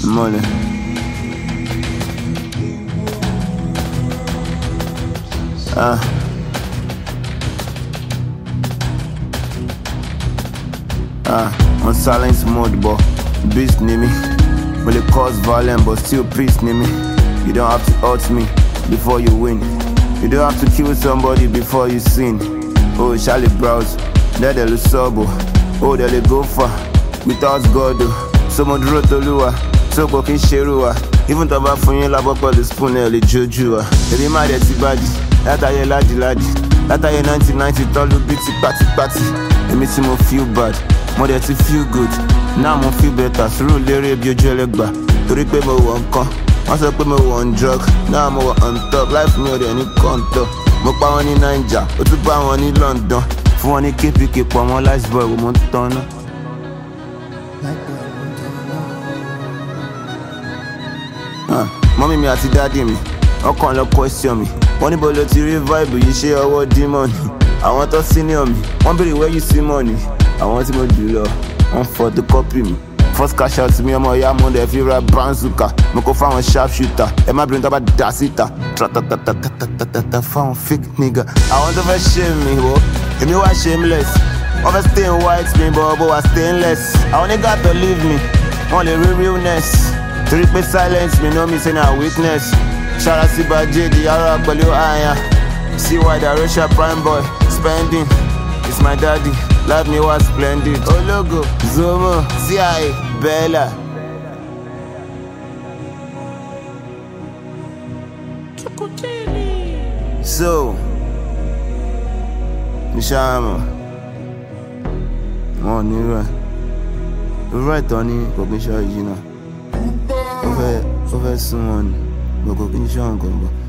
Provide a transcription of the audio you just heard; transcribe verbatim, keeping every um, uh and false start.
Money. Ah. Ah, on silence mode, but beast near me. Will it cause violence, but still peace near me. You don't have to hurt me before you win. You don't have to kill somebody before you sin. Oh, Charlie Browse, there they look sober. Oh, there they go far. Without God, someone drew to lure. So cooking sherua. Even though I'm from you, love up the spoon, early jujua. If you mad at the body, that I hear laddie laddie. That I hear nineteen ninety, all the bitty patty patty. It makes me feel bad. More than to feel good. Now I feel better. Through Larry, you jelly bar. To repay my one con. Once I put my one drug. Now I'm on top. Life more than any contour. My power in Nigeria. But to power in London. For one, keep it, keep on my last boy with Montana. Uh, mommy, me, I see daddy me. I can't question me. Money, but let you revive. You share our demon. I want to senior me. One baby, where you see money. I want to go do law. One for the copy me. First cash out to me, I'm a yam on the favorite Branzuka. I go find a sharpshooter. Am I bring about Dasita? Tra-ta-ta-ta-ta-ta-ta-ta. Found fake nigga. I want to shame me, bro. If you are shameless. Over staying white, me, bro, but I stainless. I only got to leave me. Only real realness. To repeat silence, me know me saying a weakness. Shout out to J D, Yara, Belio, Aya. See why the Russia prime boy spending. It's my daddy. Love me was splendid. Oh logo, Zomo, C I A, Bella. So, Nishama. Oh, Nira. You're right, Tony. Go show you know. Over, over someone. Go go show